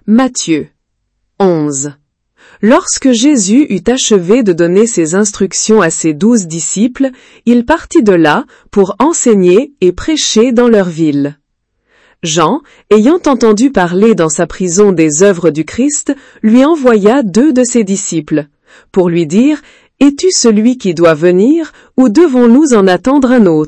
Matthieu 11. Lorsque Jésus eut achevé de donner ses instructions à ses 12 disciples, il partit de là pour enseigner et prêcher dans leur ville. Jean, ayant entendu parler dans sa prison des œuvres du Christ, lui envoya 2 de ses disciples, pour lui dire « Es-tu celui qui doit venir, ou devons-nous en attendre un autre ?»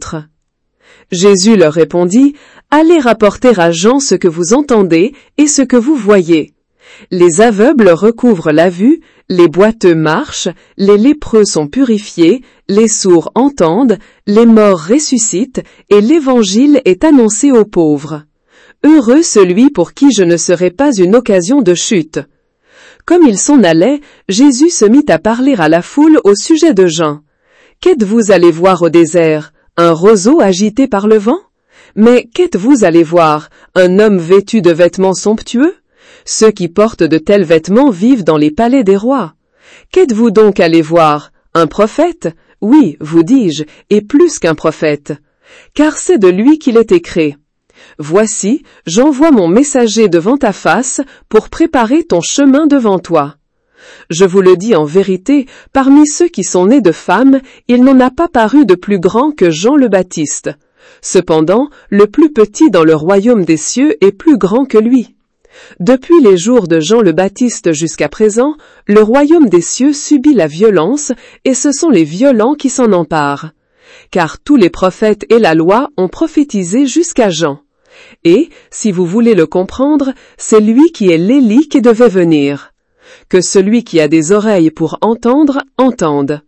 Jésus leur répondit « Allez rapporter à Jean ce que vous entendez et ce que vous voyez. Les aveugles recouvrent la vue, les boiteux marchent, les lépreux sont purifiés, les sourds entendent, les morts ressuscitent, et l'évangile est annoncé aux pauvres. Heureux celui pour qui je ne serai pas une occasion de chute. » Comme il s'en allait, Jésus se mit à parler à la foule au sujet de Jean. « Qu'êtes-vous allé voir au désert? Un roseau agité par le vent? Mais qu'êtes-vous allé voir? Un homme vêtu de vêtements somptueux? Ceux qui portent de tels vêtements vivent dans les palais des rois. Qu'êtes-vous donc allé voir? Un prophète? Oui, vous dis-je, et plus qu'un prophète. Car c'est de lui qu'il est écrit. Voici, j'envoie mon messager devant ta face pour préparer ton chemin devant toi. Je vous le dis en vérité, parmi ceux qui sont nés de femmes, il n'en a pas paru de plus grand que Jean le Baptiste. Cependant, le plus petit dans le royaume des cieux est plus grand que lui. Depuis les jours de Jean le Baptiste jusqu'à présent, le royaume des cieux subit la violence, et ce sont les violents qui s'en emparent. Car tous les prophètes et la loi ont prophétisé jusqu'à Jean. Et, si vous voulez le comprendre, c'est lui qui est l'Élie qui devait venir. Que celui qui a des oreilles pour entendre, entende.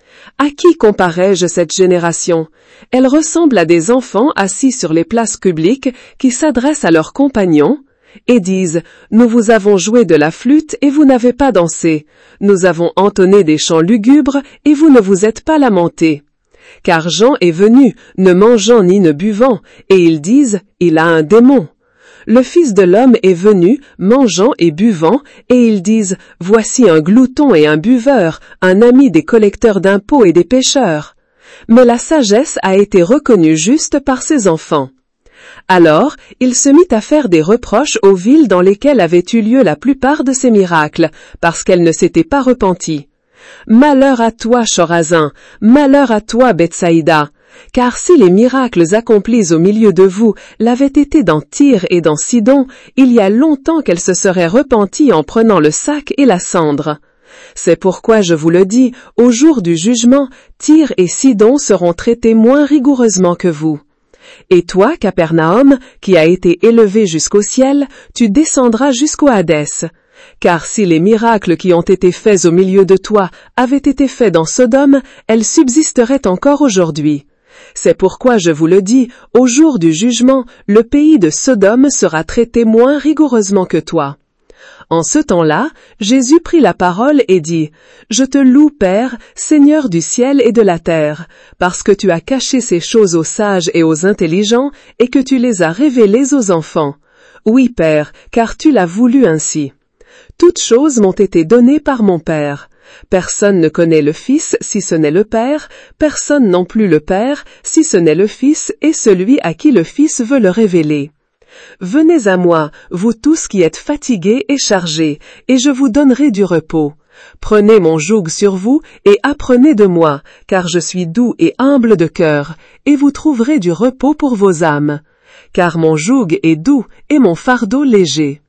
À qui comparais-je cette génération? Elle ressemble à des enfants assis sur les places publiques qui s'adressent à leurs compagnons et disent « Nous vous avons joué de la flûte et vous n'avez pas dansé. Nous avons entonné des chants lugubres et vous ne vous êtes pas lamentés. » Car Jean est venu, ne mangeant ni ne buvant, et ils disent « Il a un démon. » Le Fils de l'homme est venu, mangeant et buvant, et ils disent « Voici un glouton et un buveur, un ami des collecteurs d'impôts et des pécheurs. » Mais la sagesse a été reconnue juste par ses enfants. Alors, il se mit à faire des reproches aux villes dans lesquelles avaient eu lieu la plupart de ces miracles, parce qu'elles ne s'étaient pas repenties. Malheur à toi, Chorazin! Malheur à toi, Bethsaïda! Car si les miracles accomplis au milieu de vous l'avaient été dans Tyr et dans Sidon, il y a longtemps qu'elles se seraient repenties en prenant le sac et la cendre. C'est pourquoi je vous le dis, au jour du jugement, Tyr et Sidon seront traités moins rigoureusement que vous. Et toi, Capernaum, qui a été élevé jusqu'au ciel, tu descendras jusqu'au Hadès. Car si les miracles qui ont été faits au milieu de toi avaient été faits dans Sodome, elles subsisteraient encore aujourd'hui. C'est pourquoi je vous le dis, au jour du jugement, le pays de Sodome sera traité moins rigoureusement que toi. En ce temps-là, Jésus prit la parole et dit « Je te loue, Père, Seigneur du ciel et de la terre, parce que tu as caché ces choses aux sages et aux intelligents, et que tu les as révélées aux enfants. Oui, Père, car tu l'as voulu ainsi. Toutes choses m'ont été données par mon Père. Personne ne connaît le Fils si ce n'est le Père, personne non plus le Père si ce n'est le Fils et celui à qui le Fils veut le révéler. Venez à moi, vous tous qui êtes fatigués et chargés, et je vous donnerai du repos. Prenez mon joug sur vous et apprenez de moi, car je suis doux et humble de cœur, et vous trouverez du repos pour vos âmes. Car mon joug est doux et mon fardeau léger.